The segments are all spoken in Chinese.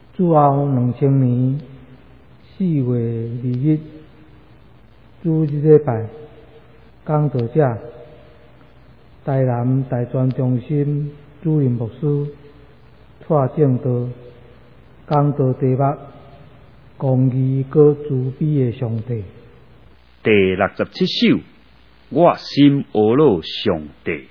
此后2000年4月2日，主日礼拜，讲道者台南大专中心主任牧师蔡正道，讲道题目：公义和慈悲的上帝。 第67首，我心阿罗上帝。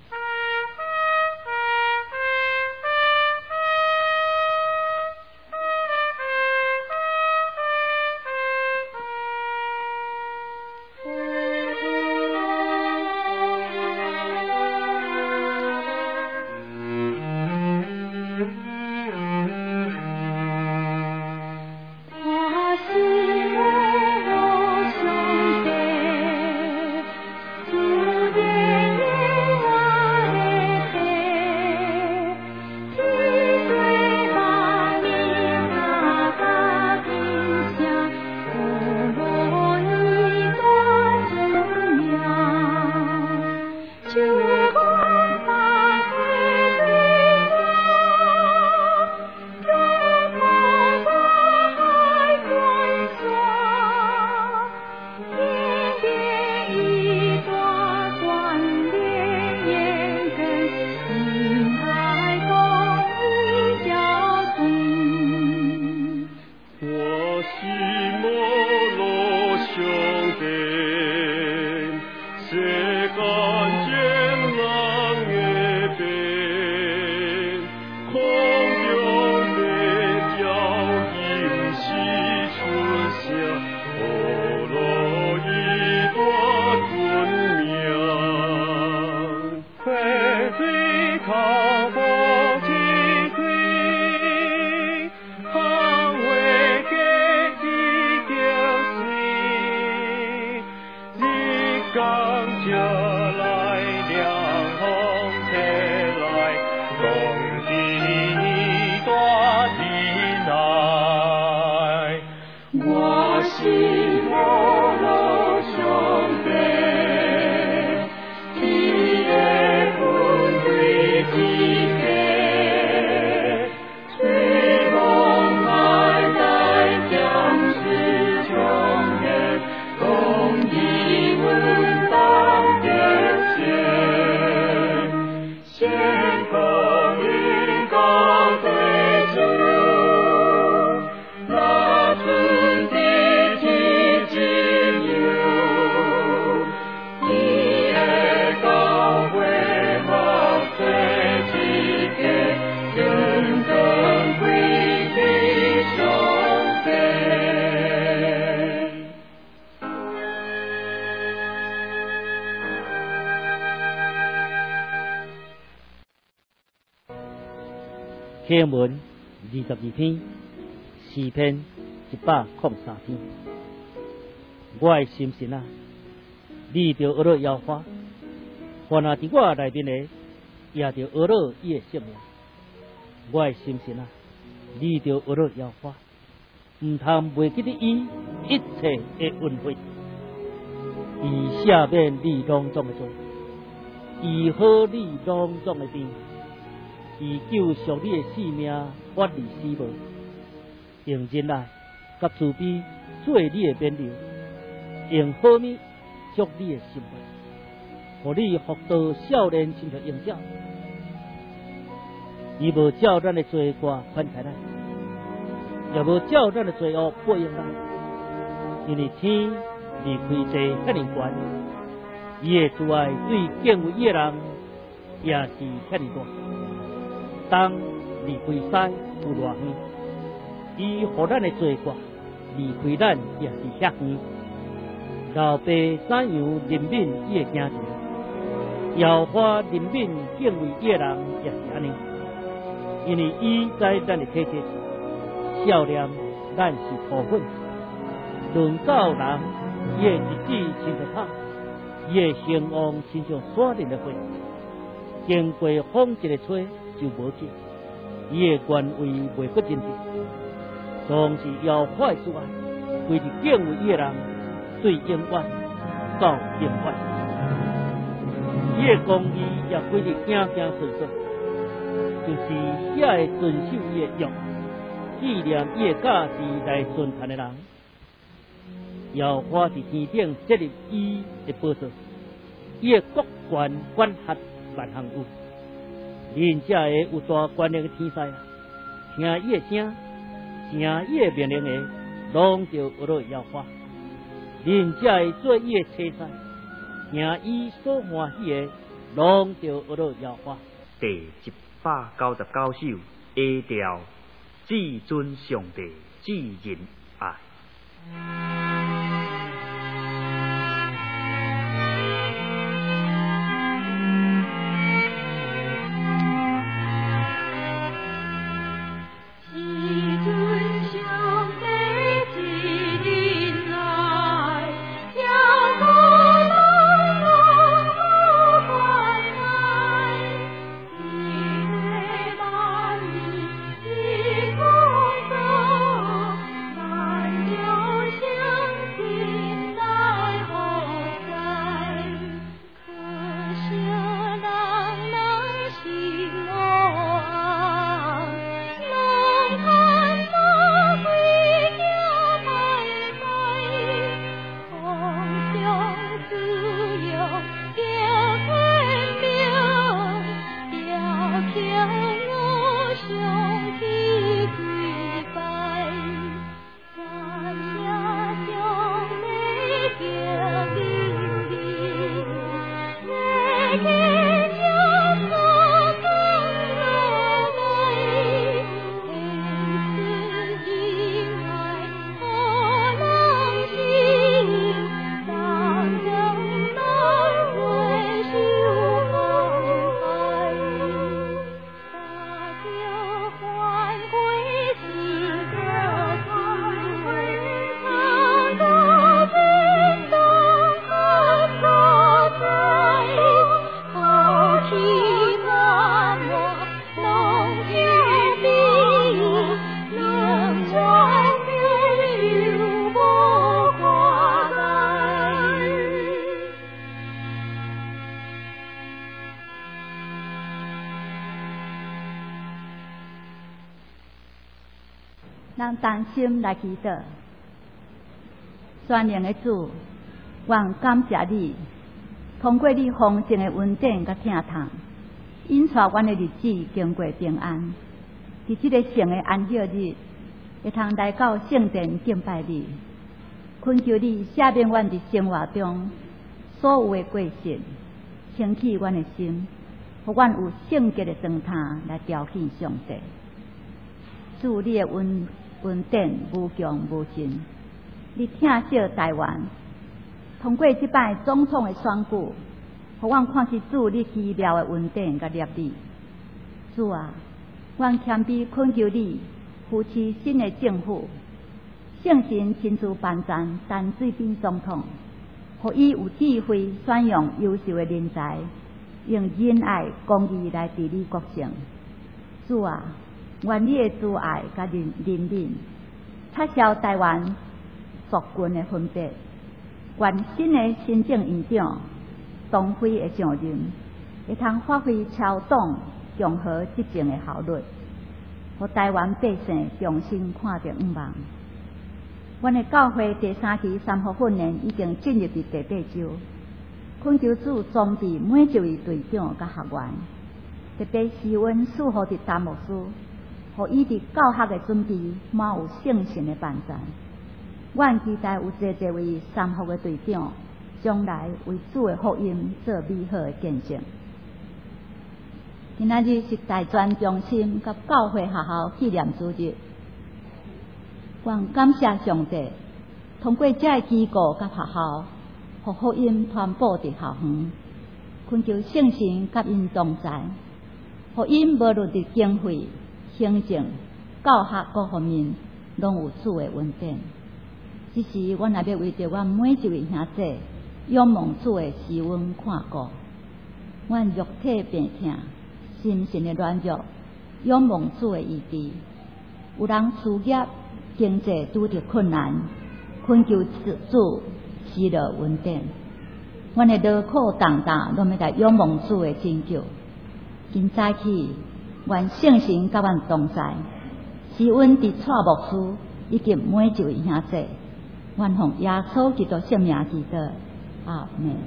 经文22篇，诗篇103篇。我的心神啊，你着学了摇花，凡那伫我内面的，也着学了伊的性命。我的心神啊，你着学了摇花，唔通袂记得伊一切的恩惠，伊赦免你拢总的罪，伊好你拢总的病。伊救赎你的性命，脱离死亡，用仁爱甲慈悲做你的免流，用好物祝你的心怀，互你福到少年亲像鹰鸟。伊无照咱的罪过宽待咱，也无照咱的罪恶报应咱，因为天离开地遐尼悬，伊的慈爱对敬畏伊的人也是遐尼大。东离开西有偌远，伊互咱的罪过离开咱也是遐远。老爸怎样怜悯伊的囝子，摇花怜悯敬畏伊的人也是安尼。因为伊在咱的体质，笑脸咱是土粉，论到人，伊的日子亲像草，伊的兴旺亲像山林的花，经过风一个吹就无去，伊的原位袂搁真正，总是摇花之外，为着敬畏伊的人，对永远到永远。伊的公义也规日行行顺顺，就是遐会遵守伊的约， 纪念伊的价值来尊坛的人。耀华伫天顶设立伊的宝座，伊的国权管辖万行有。人者的有大权力的天使，听伊的声，听伊的命令的，拢着学到耀华。人者的做伊的妻婿，听伊所欢喜的，拢着学到耀华。 第199首 A 调，至尊上帝至仁爱。 人担心来祈祷，全能的主，愿感谢你，通过你丰盛的恩典甲疼痛，引带阮的日子经过平安。伫这个圣的安息日，会通来到圣殿敬拜你，恳求你赦免阮伫生活中所有的过失，清起阮的心，互阮有圣洁的状态来调戏上帝。主，你的恩典无穷无尽，你疼惜台湾，通过这摆总统的选举，互阮看见主你奇妙的恩典甲业力。主啊，阮谦卑恳求你扶持新的政府，圣神亲自办赞陈水扁总统，互伊有智慧选用优秀的人才，用仁爱公义来治理国政。主啊，愿你的慈爱甲怜悯，撤销台湾族群的分别。愿新的行政院长董辉的上任，会通发挥超党共和执政的效率，互台湾百姓重新看到希望。阮的教会第3期3号训练已经进入第8周，恳求主装备每一位队长甲学员，特别是阮4号的大牧师，互伊伫教学的准备满有圣神的帮助。阮期待有济位3号的队长，将来为主的福音做美好的见证。今仔日是大专中心甲教会学校纪念主日，愿感谢上帝，通过这机构甲学校，互福音传播伫校园，恳求圣神甲因同在，互因无论伫经费、行政、教学各方面，拢有主的恩典。只是阮也要为着阮每一位兄弟，仰望主的施恩看顾。阮肉体病痛，心神的软弱，仰望主的医治。有人事业、经济拄着困难，恳求主施落恩典。阮的劳苦重担，拢要来仰望主的拯救。今早起，愿圣神甲阮同在， 是阮伫蔡牧师以及每一位兄弟，愿奉耶稣基督圣名祈祷，阿门。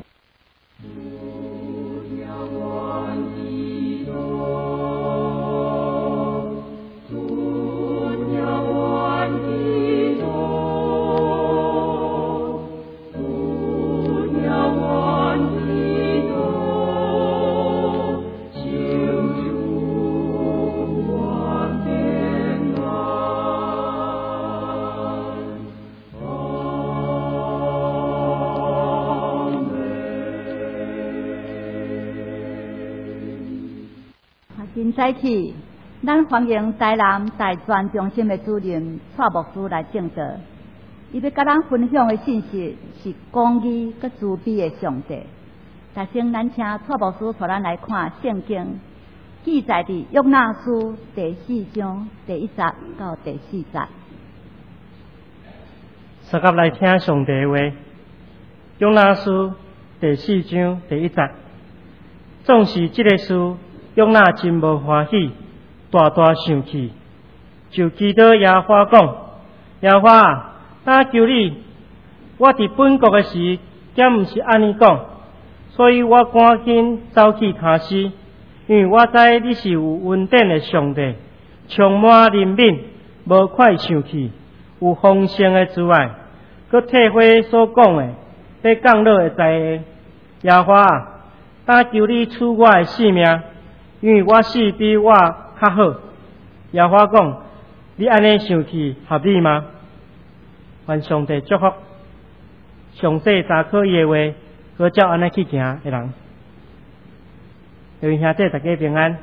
今早起，咱欢迎台南大专中心的主任蔡牧师来正道。伊要甲咱分享的信息是公义佮慈悲的上帝。首先，咱请蔡牧师带咱来看圣经，记载伫约拿书第4章第1节到第4节。 适合来听上帝的话。约拿书第4章第1节，总是这个事。约拿真无欢喜，大大生气，就祈祷耶和华讲：耶和华啊，我求你，我伫本国的时，敢毋是安尼讲，所以我赶紧走去他施，因为我知你是有恩典的上帝，充满怜悯，无快生气，有丰盛的慈爱，佮体会所讲的，要降落会知的。耶和华啊，我求你赐我的性命。因为我死比我较好，耶和华讲：你安尼生气合理吗？愿上帝祝福，详细查考伊的话，可照安尼去行的人。各位兄弟，大家平安。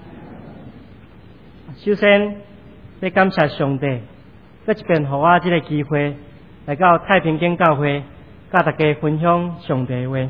首先，要感谢上帝，搁一遍互我这个机会来到太平间教会，甲大家分享上帝的话。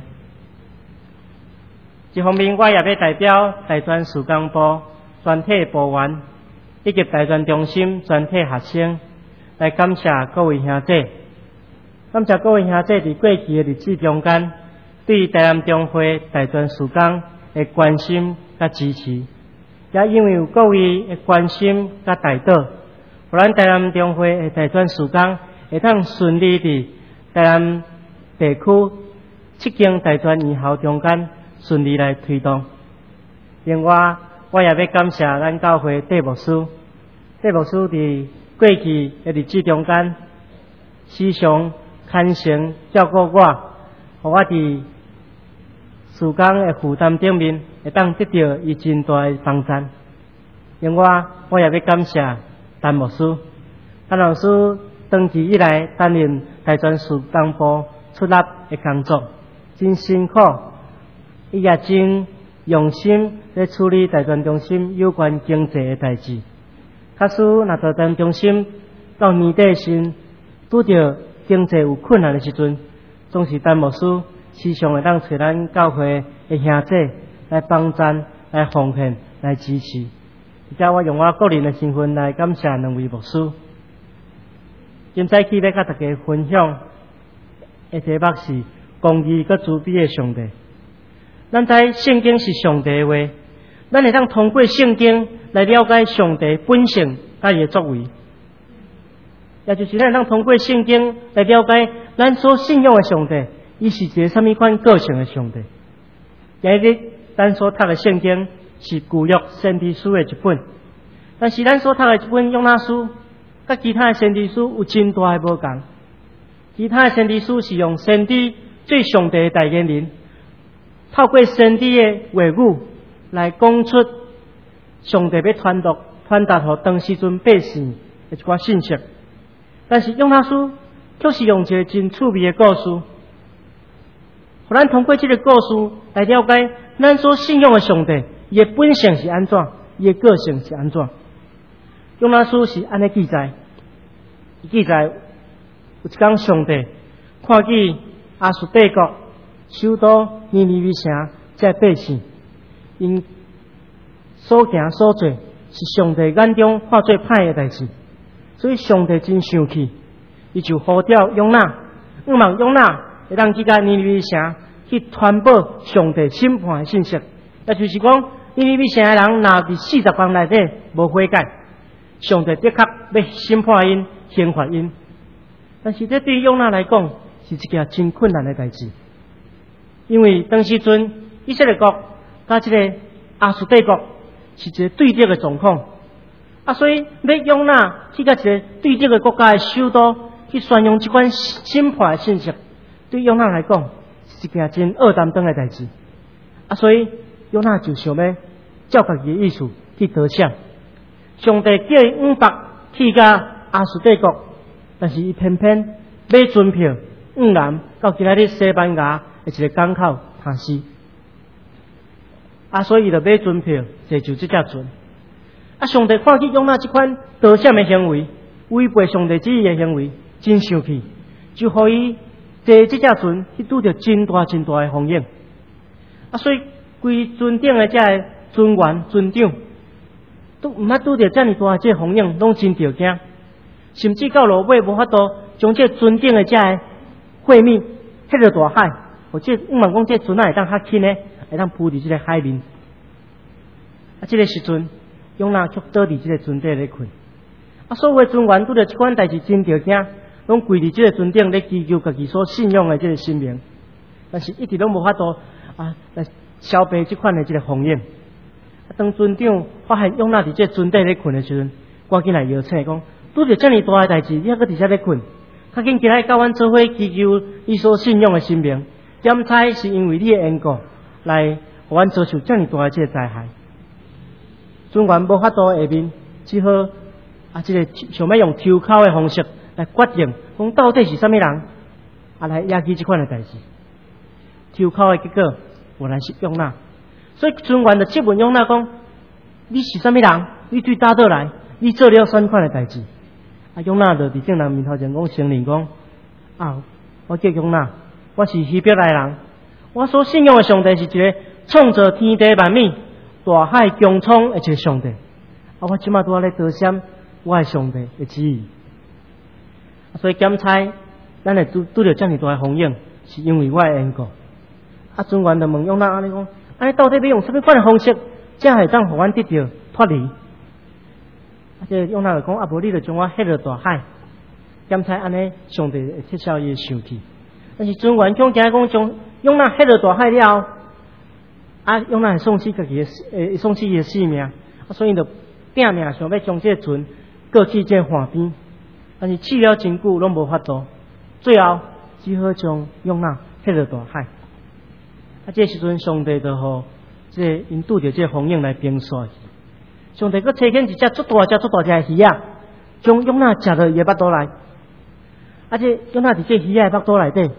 一方面，我也要代表大专事工部全体部员以及大专中心全体学生来感谢各位兄弟，感谢各位兄弟伫过去的日子中间对台南中会大专事工的关心甲支持，也因为有各位的关心甲带导，互咱台南中会的大专事工会当顺利伫台南地区7间大专院校中间顺利来推动。另外，我也要感谢咱教会戴牧师，戴牧师伫过去的日子中间，时常虔诚照顾我，互我伫事工的负担顶面会当得到伊真大的帮助。另外，我也要感谢陈牧师，陈老师长期以来担任大专事工部出纳的工作，真辛苦。伊也真用心在处理大专中心有关经济的代志。假使若大专中心到年底时拄着经济有困难的时阵，总是陈牧师时常会当找咱教会的兄弟来帮赞、来奉献、来支持。而且我用我个人的身份来感谢两位牧师。今早起要甲大家分享的题目是公义佮慈悲的上帝。咱知圣经是上帝的话，咱会当通过圣经来了解上帝本性甲伊的作为，也就是咱会当通过圣经来了解咱所信仰的上帝，伊是一个什么款个性的上帝。今日咱所读的圣经是旧约先知书的一本，但是咱所读的一本约拿书，甲其他的先知书有真大的无同。其他的先知书是用先知最上帝的代言人。透过先知的话语来讲出上帝要传达给当时阵百姓的一寡信息，但是约拿书却是用一个真趣味的故事，互咱通过这个故事来了解咱所信仰的上帝，伊的本性是安怎，伊的个性是安怎。约拿书是安尼记载，记载有一天上帝看见亚述帝国首都尼尼微城这百姓，因所行所做是上帝眼中看做歹的代志，所以上帝真生气，伊就呼召约拿，希望约拿会当去甲尼尼微城去传播上帝审判的信息，也就是讲尼尼微城的人若伫40天内底无悔改， 上帝的确要审判因、刑罚因，但是这对约拿来讲是一件真困难的代志，因为当时阵以色列国甲这个亚述帝国是一个对立的状况，所以要约拿去甲一个对立的国家的首都去宣扬这款审判的信息，对约拿来讲是一件真恶担当的代志，所以约拿就想要照家己的意思去得胜。上帝叫伊五百去甲亚述帝国，但是伊偏偏买船票南到今仔日西班牙的一个港口塔西，所以伊就买船票坐就这只船。上帝看见约拿这款得胜的行为，违背上帝旨意的行为，真生气，就互伊坐这只船去拄着真大的风险。所以规船顶的这个船员、船长都毋捌拄着遮尔大这风险，拢真着惊，甚至到落尾无法度将这船顶的这个货物迄个大海，或者毋茫讲这船会当较轻呢，会当浮伫这个海面。这个时阵，约拿却倒伫这个船底咧困。所有的船员拄着这款代志真着惊，拢跪伫这个船顶咧祈求家己所信仰的这个生命，但是一直拢无法度来消避这款的这个风险。当船长发现约拿伫这船底咧困的时阵，赶紧来摇醒讲：拄着遮尔大的代志，你还搁伫遮咧困？较紧起来甲阮做伙祈求你所信仰的生命。点猜是因为你的缘故，来互阮遭受遮尔大的这个灾害。船员无法度下面，只好这个想要用抽考的方式来决定，讲到底是啥物人来压记这款的代志。抽考的结果原来是约拿，所以船员就质问约拿讲：你是啥物人？你对倒倒来？你做了啥款的代志？约拿就伫众人面头前讲承认讲：我叫约拿，我是希伯来人，我所信仰的上帝是一个创造天地万物、大海穹苍的一个上帝。我即马拄仔咧得闪我的上帝的旨意，所以检猜咱会拄着遮尔大的风险，是因为我的缘故。船员就问约拿安尼讲：安尼到底要用什么款的方式，才会当互阮得到脱离？这约拿就讲：无你就将我迄落大海。检猜安尼，上帝会撤销伊的生气。但是船员讲讲将约拿迄落大海了后，约拿会丧失家己的丧失伊的性命，所以就拼命想要将这个船过去这岸边，但是试了真久拢无法度，最后只好将约拿迄落大海。这时阵上帝就互这因拄着这风险来平煞去。上帝佫差遣一只足大的鱼仔，将约拿食到伊的腹肚内。这约拿伫这鱼仔的腹肚内底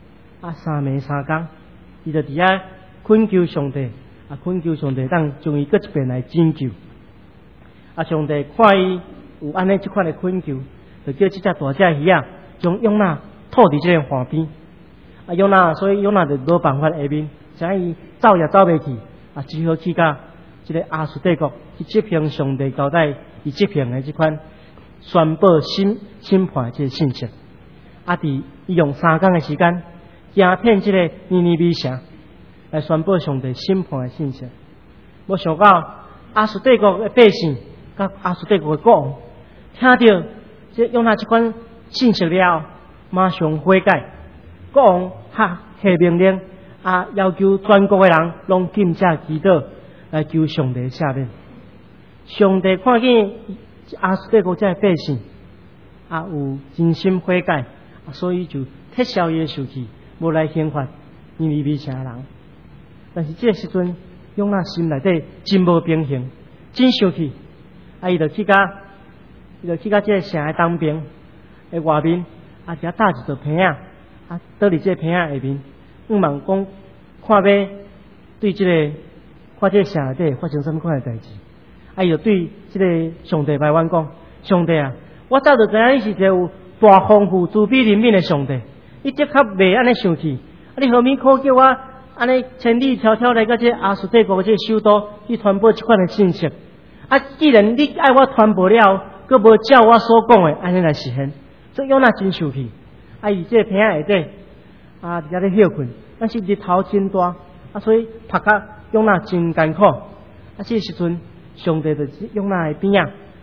，3暝3更，伊就伫遐恳求上帝，恳求上帝当将伊佫一遍来拯救。上帝看伊有安尼即款的恳求，就叫这只大只鱼仔将约拿吐伫这个岸边。所以约拿就无办法下面，想伊走也走袂去，只好去甲这个亚述帝国去执行上帝交代伊执行的这款宣布审判这个信息。伫伊用3天的时间，行遍这个尼尼微城来宣布上帝审判的信息。没想到亚述帝国的百姓甲亚述帝国的国王听到这约拿这款信息了后，马上悔改。国王下命令，要求全国的人拢禁止祈祷，来求上帝赦免。上帝看见亚述帝国这百姓有真心悔改，所以就撤销伊的受气，无来刑罚尼尼微城的人。但是这个时阵，约拿心内底真无平衡，真生气，伊就去甲这个城的东边的外面，一搭一座棚倒伫这个棚下面，茫讲看要对这个看这个城内底发生什么款的代志。伊就对这个上帝拜冤讲：上帝我早就知影你是一个有大丰富、慈悲怜悯的上帝，你即刻袂安尼生气，你何免可叫我安尼千里迢迢来到这亚述帝国这个首都去传播这款的信息？既然你爱我传播了，佫无照我所讲的安尼来实现，所以约拿真生气。伊这个棚下底伫遐咧休困，但是日头真大，所以晒甲约拿真艰苦。这时阵，上帝就约拿的边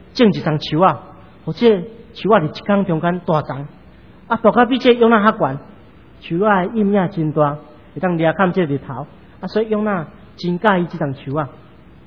种一丛树啊，或者树啊伫一缸中间大长，啊大到比这养仔较悬，树啊的阴影真大，会当掠看这日头，啊所以养仔真介意这丛树啊。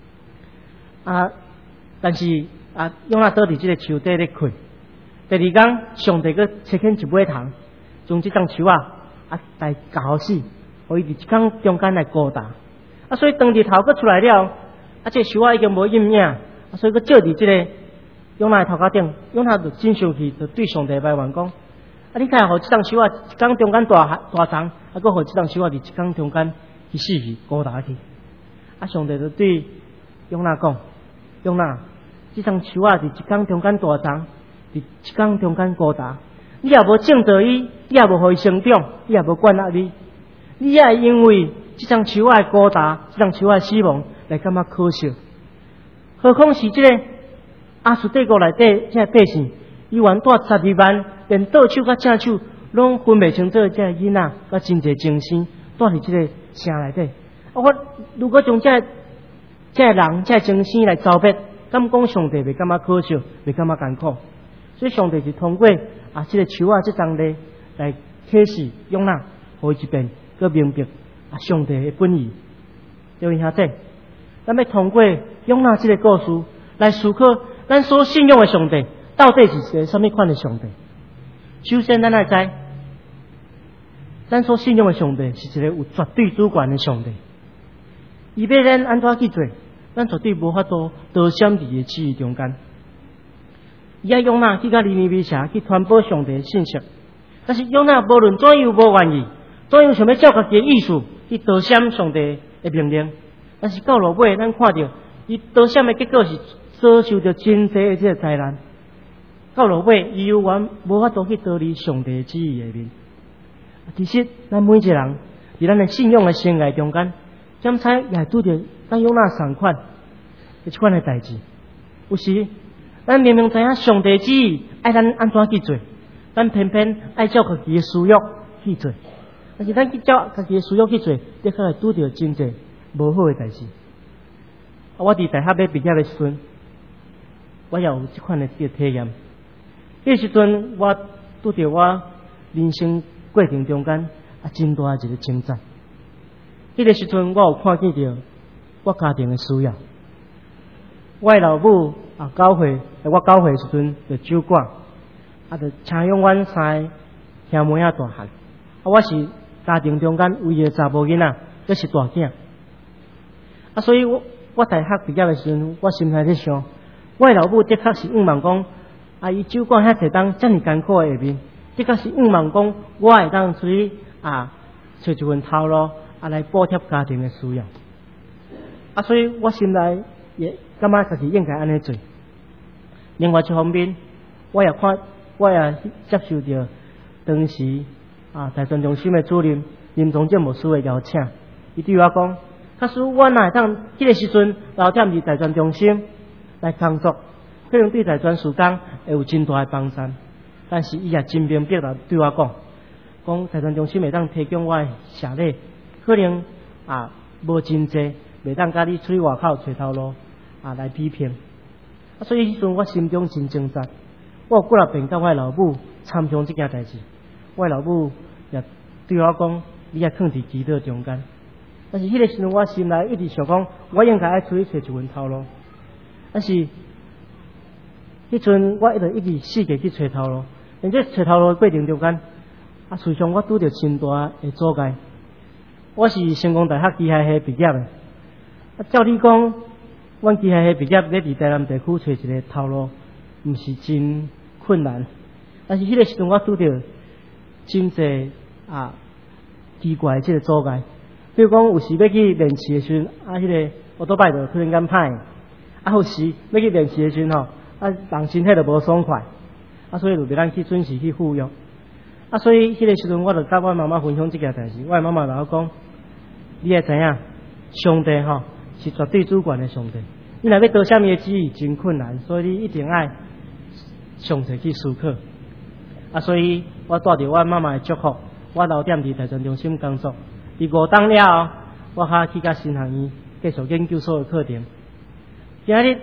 但是养仔倒伫这个树底咧困。第二天，上帝佮切牵一尾虫，将这丛树来搞死，互伊伫一缸中间来孤单。所以当日头佮出来了，这树已经无阴影，所以佮照伫这个养仔的头壳顶，养仔就真生气，就对上帝埋怨讲：你看互这丛树一缸中间大虫，佮互这丛树伫一缸中间去死去孤单去。上帝就对养仔讲：养仔，这丛树伫一缸中间大虫。伫一缸中间孤单，你也无种着伊，你也无互伊成长，你也无管压伊，你也因为这丛树的孤单，这丛树的死亡来感觉可惜。何况是这个亚述帝国内底这百姓，伊原带12万，连倒手甲正手拢分袂清楚，这个囡仔甲真侪精神带伫这个城内底。我如果将这个人、这个精神来招别，敢讲上帝袂感觉可惜，袂感觉艰苦？所以上帝是通过这个树这丛类来启示养仔，互伊一遍佮明白上帝的本意。各位兄弟，咱要通过养仔这个故事来思考，咱所信仰的上帝到底是一个什么款的上帝？首先，咱要知，咱所信仰的上帝是一个有绝对主权的上帝。伊要咱安怎去做，咱绝对无法度逃闪伫伊旨意中间。伊爱养仔去甲尼尼微城去传播上帝的信息，但是养仔无论怎样无愿意，怎样想要照家己的意思去逃闪上帝的命令，但是到落尾，咱看到伊逃闪的结果是遭受到真济的这个灾难。到落尾，伊有缘无法度去逃离上帝的旨意下面。其实，咱每一个人伫咱的信仰的生涯中间，检查也会拄到咱养仔同款这款的代志，有时。咱明明知影上帝旨意爱咱安怎去做，咱偏偏爱照家己的私欲去做。但是咱去照家己的私欲去做，的确会拄到真济无好的代志。我伫大学要毕业的时阵，我也有这款的体验。迄时阵我拄到我人生过程中间真大一个征战。迄个时阵我有看见到我家庭的需要，我的老母。教会，我教会时阵就酒馆，就请养阮三个兄妹大汉。我是家庭中间唯一的查某囡仔，这是大囝。所以我大学毕业的时阵，我心内在想，我的老母的确是望讲，伊酒馆遐侪当遮尔艰苦的下面，的确是望讲，我会当出去找一份头路，来补贴家庭的需要。所以我心内也感觉家己应该安尼做。另外一方面，我也接受到当时大专中心的主任林宗正牧师的邀请，伊对我讲，假使我哪会当迄个时阵留踮伫大专中心来工作，可能对大专事工会有真大的帮助。但是伊也真明白地对我讲大专中心会当提供我的社礼，可能无真济，袂当甲你出去外口找头路来比拼。所以迄阵我心中真挣扎，我有几若遍甲我的老母参详这件代志，我的老母也对我讲，你也囥伫祈祷中间。但是迄个时阵我心内一直想讲，我应该爱出去找一份头路。但是迄阵我一直试过去找头路，但这找头路的过程中间，事实上我拄着真大的阻碍。我是成功大学机械系毕业的，照理讲。阮机械系毕业，要伫台南地区找一个头路，毋是真困难。但是迄个时阵，我拄到真济奇怪即个阻碍。比如讲，有时要去面试的时阵，迄个奥多拜就突然间歹，有时要去面试的时阵人身体就无爽快，所以就袂当去准时去赴约。所以迄个时阵，我就甲我妈妈分享即件代志。我妈妈就我讲，你会知影，上帝是绝对主权的上帝，你若要得什么的旨意真困难，所以你一定爱详细去思考。所以我带着我妈妈的祝福，我留踮伫大专中心工作。伫5档了后，我去甲新学院继续研究所的课程。今日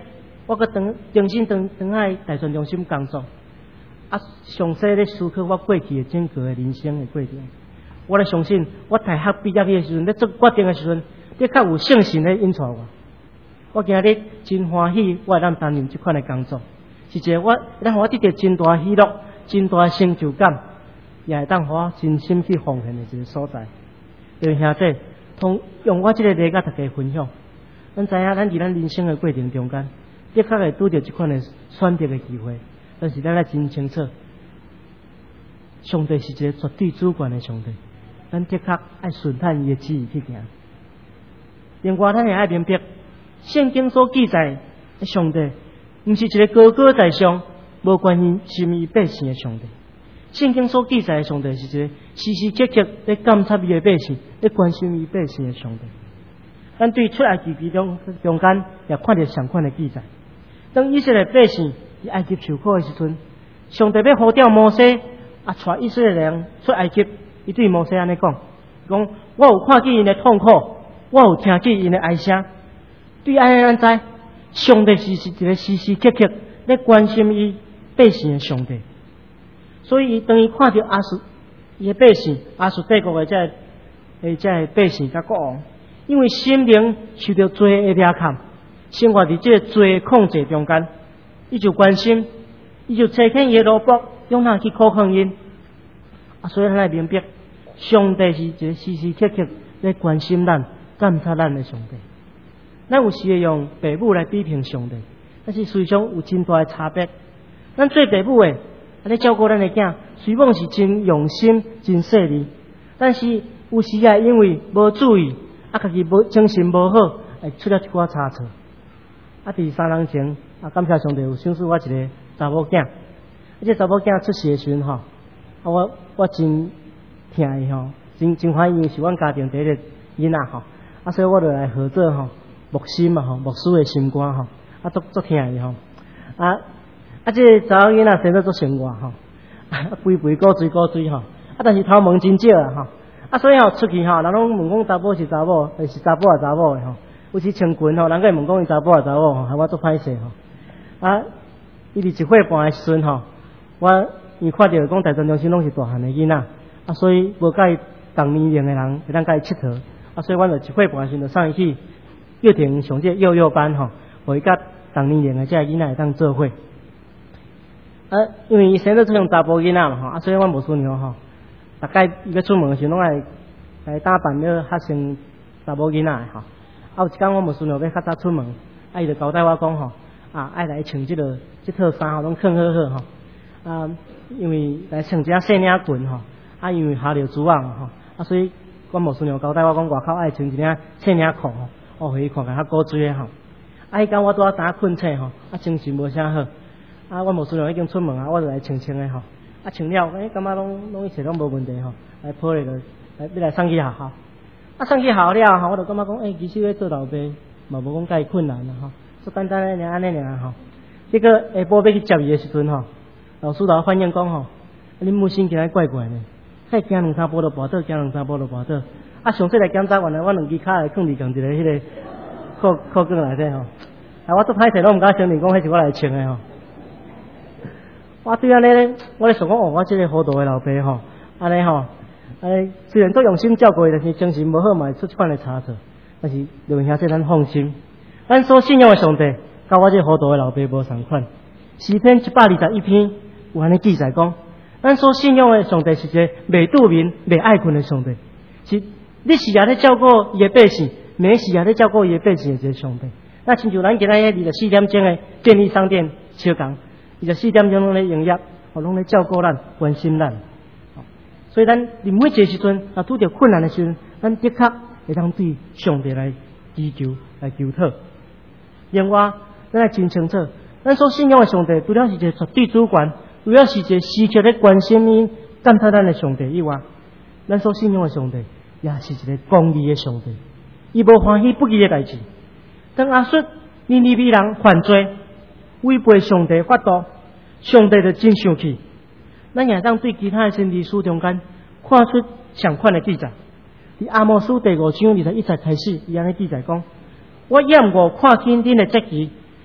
我搁重新回来大专中心工作，详细咧思考我过去的整个的人生的过程。我咧相信，我大学毕业的时阵，咧做决定的时阵，的确有圣神咧引带我。我今日真欢喜，我会当担任这款的工作，是一个让我得到真大喜乐、真大成就感，也会当我真心去奉献的一个所在。因为兄弟，用我这个例甲大家分享，咱知影咱伫咱人生的过程中间，的确会拄到这款的选择的机会，但是咱来真清楚，上帝是一个绝对主权的上帝，咱的确爱顺探伊的旨意去行。另外，咱也爱明白。圣经所记载的上帝，不是一个高高在上、无关心伊百姓的上帝。圣经所记载的上帝是一个时时刻刻在监察伊的百姓、在关心伊百姓的上帝。咱对出埃及记中间也看到相关的记载。当以色列百姓伫埃及受苦的时阵，上帝要呼召摩西带以色列人出埃及，伊对摩西安尼讲：我有看见因的痛苦，我有听见因的哀声。对咱知，上帝是一个时时刻刻在关心伊百姓的上帝，所以当伊看到亚述伊的百姓、亚述帝国的这百姓甲国王，因为心灵受到罪的掠陷，生活伫这个罪的控制中间，伊就关心，伊就找起伊的萝卜，用哪去苦抗因。所以咱来明白，上帝是一个时时刻刻在关心咱、监察咱的上帝。咱有时会用父母来比评上帝，但是实际上有真大的差别。咱做父母的，咧照顾咱的囝，虽讲是真用心、真细腻，但是有时也因为无注意，家己无精神无好，会出了一寡差错。伫3年前，感谢上帝有赏赐我一个查某囝，这查某囝出世的时阵我真疼伊真欢喜，因为是阮家庭第一个囡仔所以我就来合作牧师嘛牧师的心肝足疼伊这查某囡仔生得足生活肥肥古水但是头毛真少所以出去人拢问讲查某是查某，是查甫也查某的有时穿裙人个问讲伊查甫也查某害我足歹势伊伫1岁半的时阵伊看到讲大专中心拢是大汉的囡仔所以无甲伊同年龄的人会当甲伊佚佗所以阮就1岁半的时阵就送伊去幼庭上这幼幼班互伊甲同年龄的这囡仔会当做伙因为伊生得这种查甫囡仔嘛所以阮无师娘大概伊要出门的时候拢来打扮了较像查某囡仔的有一天我无师娘要较早出门伊就交代我讲爱来穿这套衫拢穿好好因为来穿一下细领裙因为下着珠啊所以阮无师娘交代我讲外口爱穿一领细领裤互伊看起来较古锥的迄天我拄仔打困醒精神无啥好阮无师娘已经出门我就来穿的穿了感觉拢一切拢无问题来抱咧要来送去学校送去学校了我就感觉讲其实要做老爸嘛无讲介困难足简单的安尼尔结果下晡要去接伊的时阵老师就反映讲恁母亲今仔怪怪呢再行2-3步就跋倒行2-3步就跋倒详细来检查原来我2支骹会放伫共一个迄个裤管内底我足歹势拢毋敢承认讲迄是我来穿的我对安尼咧我咧想讲我这个糊涂的老爸安尼虽然足用心照顾伊，但是精神无好嘛会出这款的差错但是刘文兄说咱放心咱所信仰的上帝甲我这糊涂的老爸无相款诗篇121篇有安尼记载讲咱所信仰的上帝是一个未拄眠未爱困的上帝是你时也咧照顾伊的百姓每时也咧照顾伊的百姓的一个上帝那亲像咱今仔日24点钟的便利商店相共24点钟拢咧营业拢咧照顾咱关心咱所以咱伫每一个时阵拄着困难的时阵咱的确会当对上帝来祈求来求讨另外咱来真清楚咱所信仰的上帝除了是一个绝对主权除了是一个时刻咧关心伊监察咱的上帝以外咱所信仰的上帝也是一个公义的上帝伊无欢喜不义的代志当亚述尼尼微人犯罪违背上帝法度上帝就真生气咱也当对其他的先知书中间看出相款的记载伫阿摩司第5章21节开始伊安尼记载讲我厌恶看见恁的节期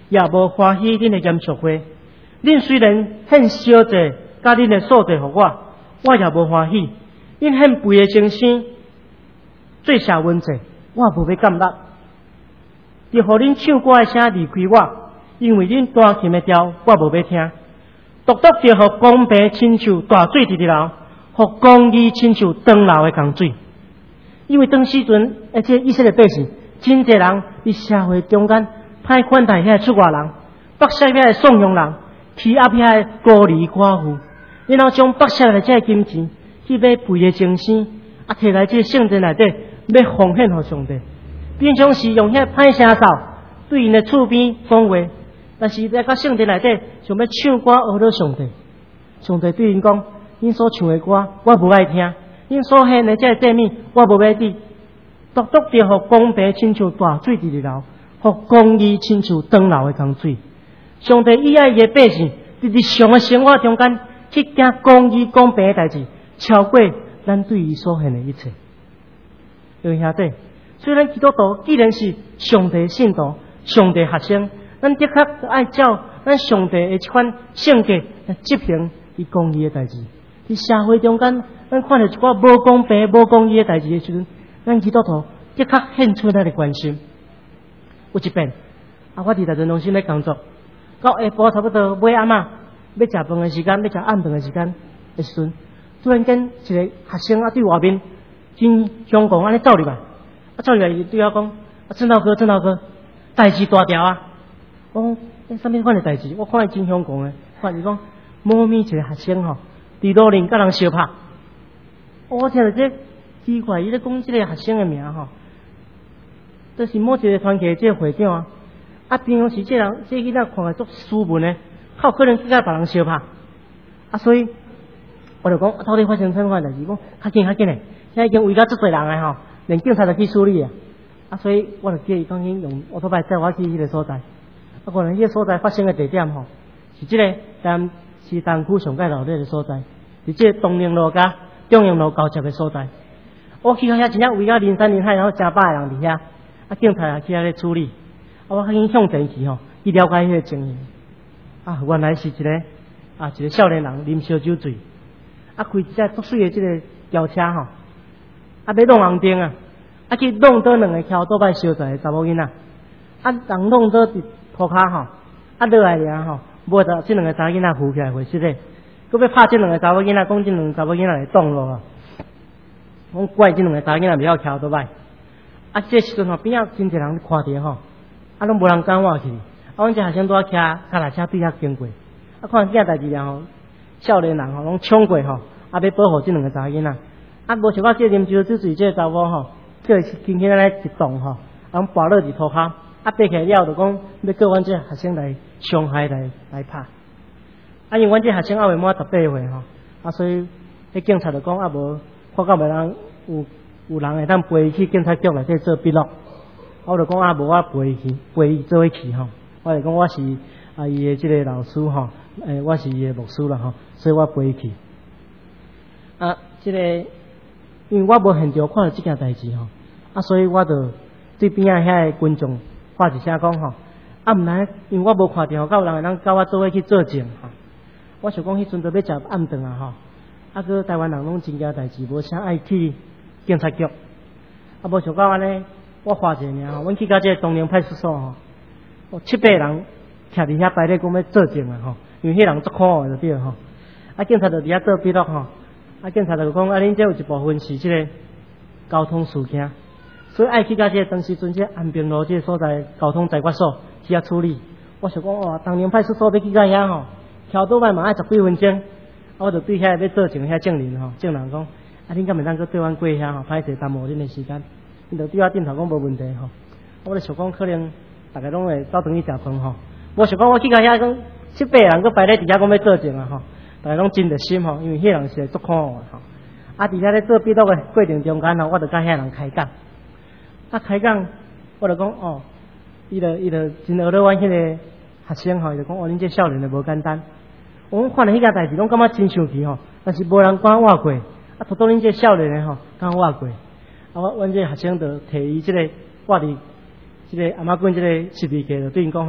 也无欢喜恁的严肃会。恁虽然献烧祭，甲恁的素祭互我也无欢喜。恁献肥的精生，做社文祭，我无要感觉。就互恁唱歌的声离开我，因为恁弹琴的调我无要听。独独就互公平亲像大水直直流，互公义亲像长流的江水。因为当时阵，而且以色列百姓真侪人伫社会中间歹款待遐出外人，剥削遐送佣人，欺压遐孤儿寡妇，然后将剥削来这金钱去买肥的精生，摕来这圣殿内底要奉献互上帝。平常时用遐歹声哨对因的厝边讲话，但是来到圣殿内底想要唱歌学到上帝。上帝对因讲：恁所唱的歌我无爱听。因所献的这祭物，我无要滴，独独着互公平亲像大水直直流，互公义亲像长流的江水。上帝以爱伊的百姓，伫日常的生活中间去行公义公平的代志，超过咱对伊所献的一切。各位兄弟，虽然基督徒既然是上帝的信徒、上帝的学生，咱的确爱照咱上帝的这款性格来执行伊公义的代志。伫社会中间，咱看到一寡无公平、无公义的代志的时阵，咱基督徒的确献出咱的关心。有一遍，我伫大专中心咧工作，到下晡差不多尾暗啊，要食饭的时间，要食暗饭的时间的时阵，突然间一个学生对外面真凶狂安尼走入来，走入来对我讲：郑老哥，代志大条啊！我讲啥物款的代志？我看伊真凶狂的，看伊讲某咪一个学生吼。伫路林甲人相拍，我听到这奇怪，伊咧讲这个学生的名吼，这是某一个团体这个会长啊。平常时这人这囡仔看来足斯文的，较有可能去甲别人相拍。所以我就讲，到底发生啥款代志？讲较紧诶，现在已经围到足侪人诶吼，连警察都去处理啊。所以我就叫伊讲紧用奥托拜载我去迄个所在。可能迄个所在发生的地点吼，是这个是东区上界闹热的所在，伫这东宁路甲中营路交接的所在。我去到遐真正围到人山人海，然后成百个人伫遐，警察也去遐咧处理。我赶紧向前去吼，去了解迄个情形。原来是一个少年人啉烧酒醉，开一只足水的这个轿车吼，要弄红灯啊，去弄倒两个桥倒摆烧在查某囡仔，人弄倒伫涂骹吼，落来尔吼。无得这两个查囡仔扶起来回失咧，佮要拍这两个查某囡仔，讲这两个查某囡仔来动咯啊！讲怪这两个查囡仔袂晓徛倒摆。这时阵吼边仔真侪人看着吼，拢无人敢我去。阮这学生拄啊徛脚踏车对遐经过，看见代志了吼，少年人吼拢冲过吼，要保护这两个查囡仔。无想到这啉酒醉这个查某吼，叫伊轻轻来一动吼，pass落伫涂骹。爬起来了，就讲要叫阮这学生来伤害来拍。因为阮这学生还未满18岁吼，所以迄警察就讲无看到袂人有人会当陪伊去警察局内底做笔录。我就讲无我陪伊做伙去吼。我就讲我是伊的这个老师吼，我是伊的牧师啦吼，所以我陪伊去。这个因为我无现场看到这件代志吼，所以我就对边仔遐个群众。话一声讲吼，毋然，因为我无看到，有人会当甲我做伙去作证吼。我想讲，迄阵都要食暗顿啊吼，个台湾人拢真惊代志，无啥爱去警察局。无想到安尼，我话一个尔吼，阮去到这个东宁派出所吼，7、8人徛伫遐排咧讲要作证啊吼，因为迄人足可恶就对吼。警察就伫遐做笔录吼，警察就讲恁这有一部分是这个交通事件。所以爱去到这个当时阵这安平路这个所在交通裁决所去遐处理。我想讲东宁派出所要去到遐吼，徛倒摆嘛爱10几分钟。我就对遐要做证遐证人吼，证人讲恁敢袂当去对阮过遐吼，歹势耽误恁的时间。因就对我点头讲无问题吼。我就想讲可能大家拢会走转去食饭吼。我想讲我去到遐讲7、8人搁排咧伫遐讲要做证啊吼，大家拢真热心吼，因为迄人是足可恶的吼。伫遐咧做笔录的过程中间吼，我就甲遐人开讲。开讲，我就讲伊就真学到阮迄个学生吼，伊就讲恁这少年就无简单。我看了迄件代志，拢感觉真生气吼，但是无人敢活过。拄到恁这少年的吼，敢活过。阮这学生就摕伊这个挂伫这个阿妈棍这个实地给，就对因讲吼，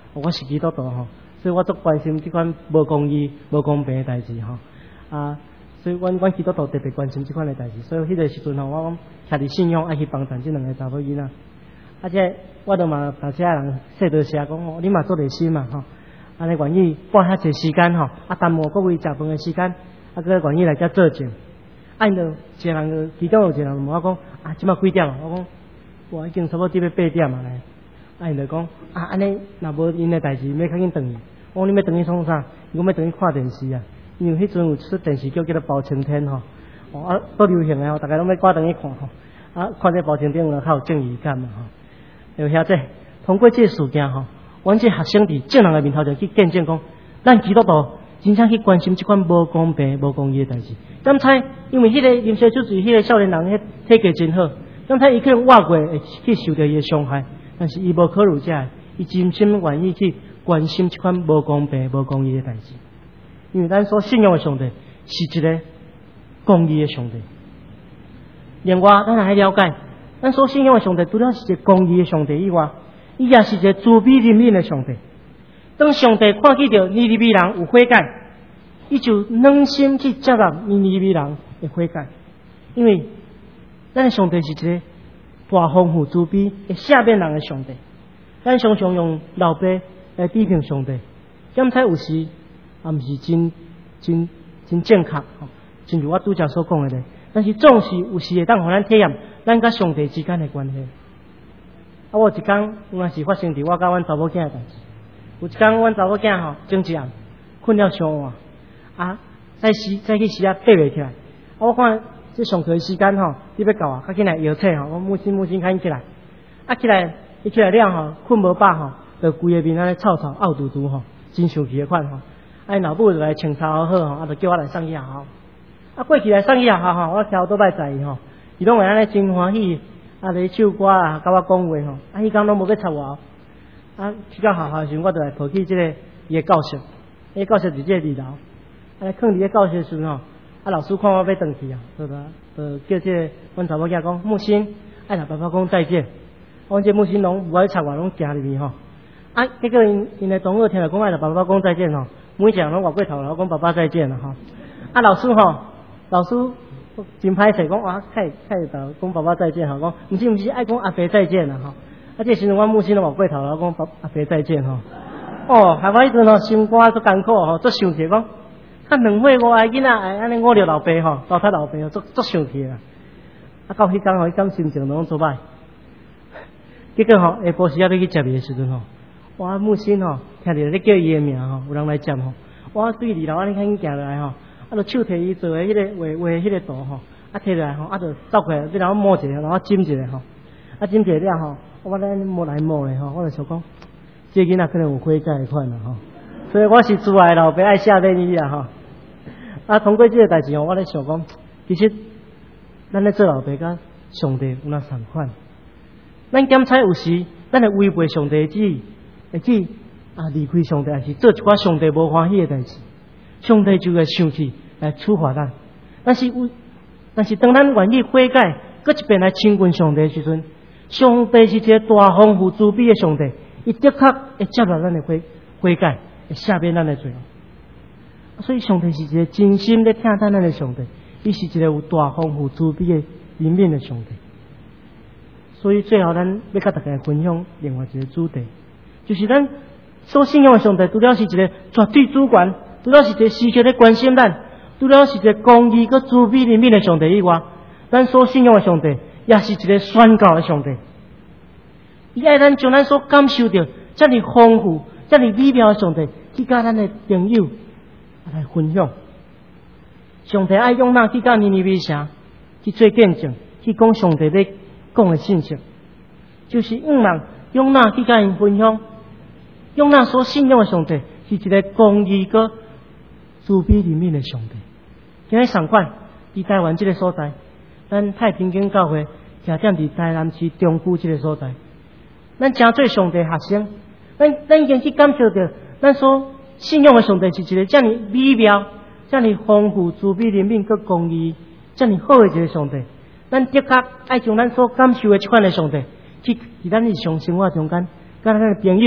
我是基督徒吼，所以我足关心这款无公义、无公平的代志吼。所以阮基督徒特别关心这款的代志。所以迄个时阵吼，我讲徛伫信仰爱去帮衬这两个查某囡仔。且我都嘛大家人说着写讲吼，你嘛做热心嘛吼，安尼愿意拨遐济时间吼，耽误各位食饭的时间，佮愿意来遮做证。因着一个人其中有一个人问我讲，即马几点啊？我讲我已经差不多要8点啊咧。因着讲安尼若无因的代志，要较紧转去。我讲你要转去创啥？伊讲要转去看电视啊，因为迄阵有出电视剧叫做《包青天》吼，都流行的吼，大家拢要挂转去看吼。看这包青天有较有正义感嘛吼。就遐这通过这事件吼，阮这学生伫正人的面头前去见证讲，咱基督徒真正去关心这款无公平、无公义的代志。刚才因为迄个临时主治迄个少年人，迄体格真好，刚才伊可能活过会去受到伊的伤害，但是伊无考虑这，伊真心愿意去关心这款无公平、无公义的代志。因为咱所信仰的上帝是一个公义的上帝。另外，咱来了解。咱所信仰的上帝，除了是一个公义的上帝以外，伊也是一个慈悲怜悯的上帝。当上帝看见到尼尼微人有悔改，伊就忍心去接纳尼尼微人的悔改，因为咱的上帝是一个大丰富慈悲的赦免人的上帝。咱常常用老爸来批评上帝，检测有时也毋是真正确吼，正如我拄则所讲的咧。但是总是有时会当互咱体验咱甲上帝之间的关系。我有一天有也是发生伫我甲阮查某囝的代志。有一天阮查某囝吼，前一暗困了伤晚，早起时爬袂起来。我看这上课的时间吼，你要到啊，较紧来摇醒吼，我母亲赶紧起来。起来，伊起来了吼，困无饱吼，就规个面安尼臭呕嘟嘟吼，真生气的款吼。因老母就来穿插好吼，就叫我来上去学校。过去来上去学校吼，我听都歹在伊吼，伊拢会安尼真欢喜，咧唱歌啊，甲我讲话吼，迄天拢无要插我。去到学校时，我就来抱去这个伊的教室，伊教室伫这个2楼，囥伫个教室时吼，老师看我要转去啊，就叫这个阮查某囝讲，木星，爱甲爸爸讲再见。阮这木星拢无爱插我，拢行入去吼。结果因的同学听了讲爱甲爸爸讲再见吼，每一个人拢越过头，然后讲爸爸再见了吼。老师真歹势，讲太早讲爸爸再见吼，讲毋是爱讲阿伯再见啦吼。这时阵我母亲都越过头，然后讲阿伯再见吼。害我迄阵吼心肝足艰苦吼，足生气讲，2岁5个囡仔会安尼误着老爸吼，糟蹋老爸吼，足生气啦。到迄天吼，迄天心情拢足歹。结果吼下晡时要去接伊的时阵吼，我母亲吼听着咧叫伊的名吼，有人来接吼，我对2楼安尼赶紧行落来吼。就手摕伊做的迄个画迄个图吼，摕落来吼，就走过来，然后摸一下，然后จิ้一下吼，จิ้一下了吼，我咧摸来摸咧吼，我就想讲，这囡仔可能有悔改的款啦吼，所以我是自爱老爸爱赦免伊啦吼。通过这个代志吼，我咧想讲，其实咱咧做老爸甲上帝有哪相款？咱检测有时咱会违背上帝的旨意，会去离开上帝，还是做一寡上帝无欢喜的代志。上帝就会生气来处罚咱，但是当咱愿意悔改，搁一遍来亲近上帝的时阵，上帝是一个大丰富慈悲的上帝，伊的确会接纳咱的悔改，会赦免咱的罪恶。所以上帝是一个真心咧听咱的上帝，伊是一个有大丰富慈悲的怜悯的上帝。所以最后咱要甲大家分享另外一个主题，就是咱所信仰的上帝，除了是一个绝对主权。除了是一个时刻咧关心咱，除了是一个公义佮慈悲怜悯的上帝以外，咱所信仰的上帝也是一个宣告的上帝。伊爱咱将咱所感受到这么丰富、这么美妙的上帝，去甲咱的朋友来分享。上帝爱用咱去甲尼尼微城去做见证，去讲上帝咧讲的信息，就是用咱去甲因分享，用咱所信仰的上帝是一个公义佮慈悲怜悯的上帝。今日上款伫台湾这个所在，咱太平间教会徛踮伫台南市中区这个所在，咱诚做上帝学生，咱已经去感受到，咱所信仰的上帝是一个这么美妙、这么丰富、慈悲怜悯佮公义、这么好的一个上帝。咱的确爱将咱所感受的这款的上帝，去伫咱日常生活中间，甲咱的朋友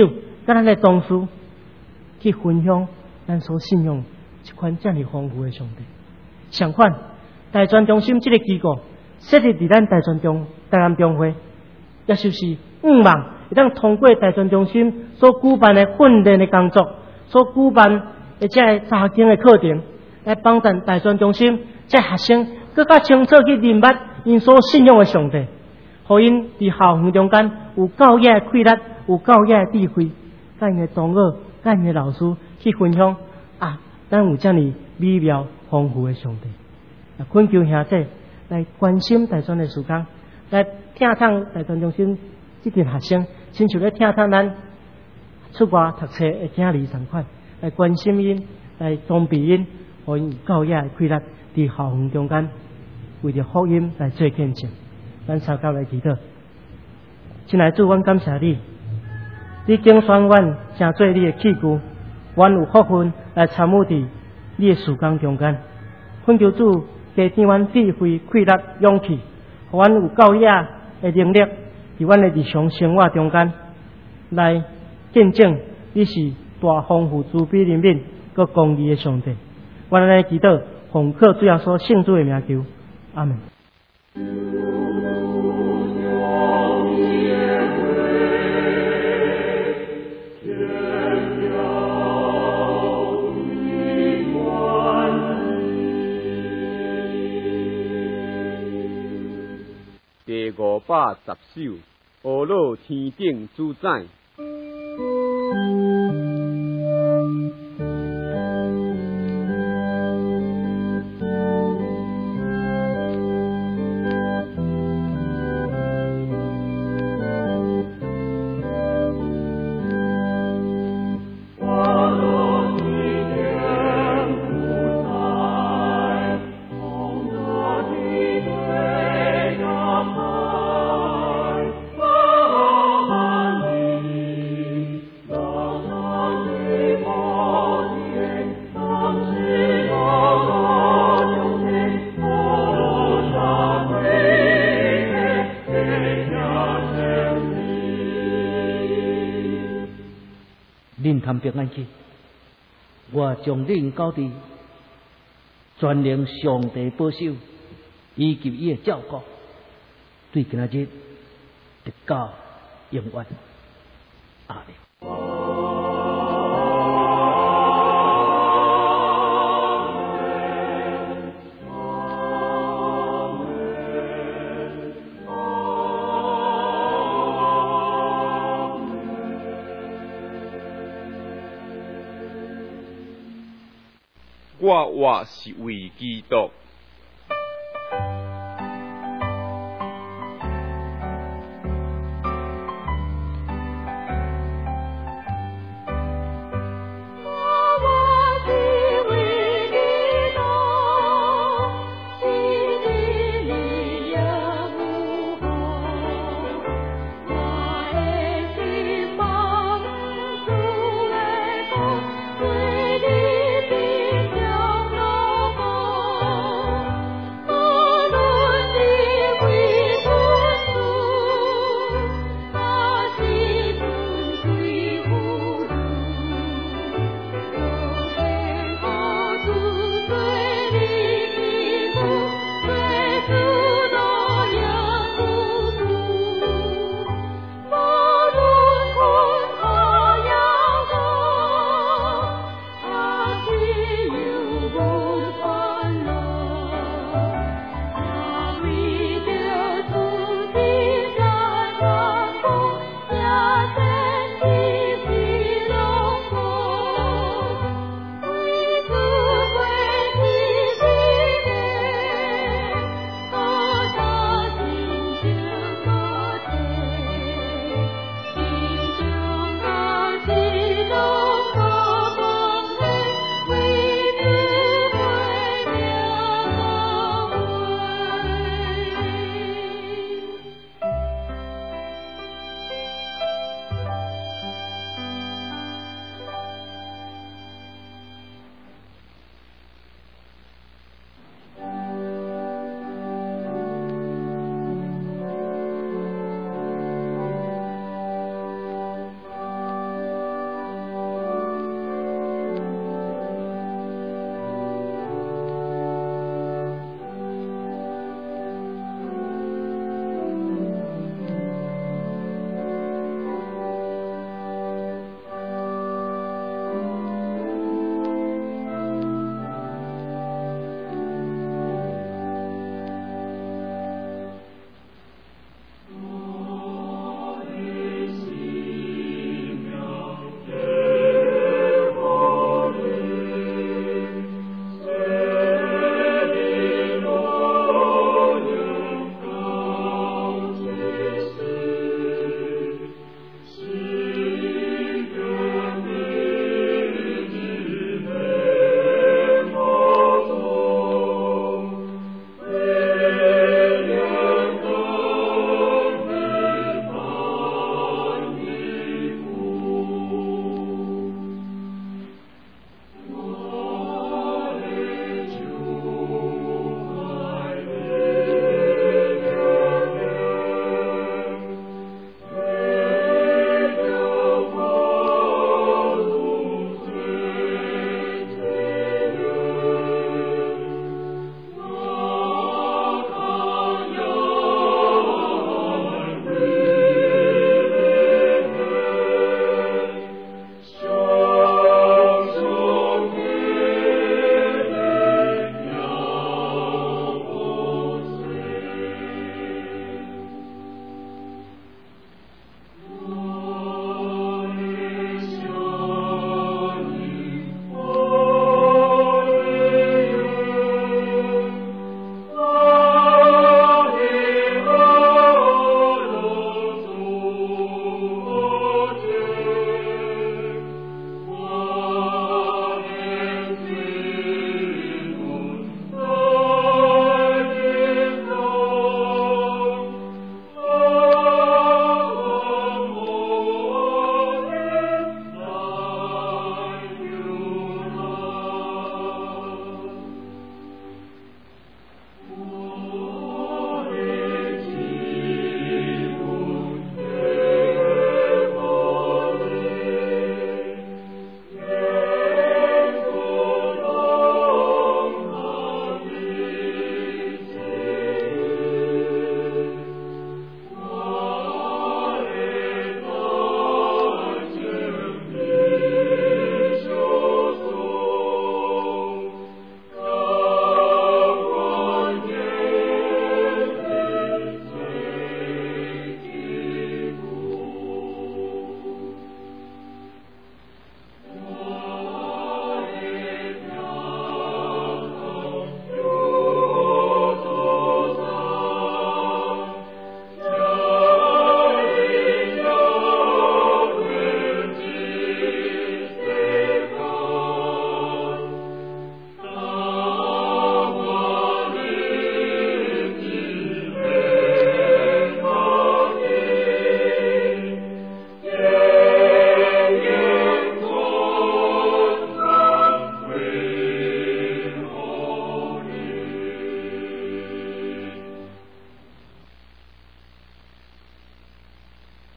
甲咱的同事去分享咱所信仰一款这么丰富的上帝。相反，大专中心这个机构设立伫咱台南中会，也就是望会当通过大专中心所举办的训练的工作，所举办的这查经的课程，来帮助大专中心这学生更加清楚去明白因所信仰的上帝，互因伫校园中间有教育的气力，有教育的智慧，甲因的同学、甲因的老师去分享咱有这么美妙丰富的上帝。恳求兄弟来关心大专的事工，来听听大专中心这群学生，亲像咧听听咱出外读册的囝儿同款，来关心因，来装备因，互因有教育的气力，伫校园中间为着福音来做见证。咱稍后来祈祷。亲爱的主，阮感谢你，你拣选阮成做你的器具，阮有福分来参与伫你的事工中间。恳求主加添阮智慧、气力、勇气，互阮有教育的能力，伫阮的日常生活中间来见证你是大丰富、慈悲怜悯、佮公义的上帝。阮来祈祷，奉靠主耶稣圣主的名求，阿门。 第510首，俄罗天顶主宰。 恁通平安去，我将恁交伫全能上帝保守，以及伊的照顾，对今仔日直到永远。阿们。 我活是为基督。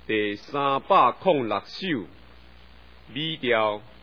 第306首，米调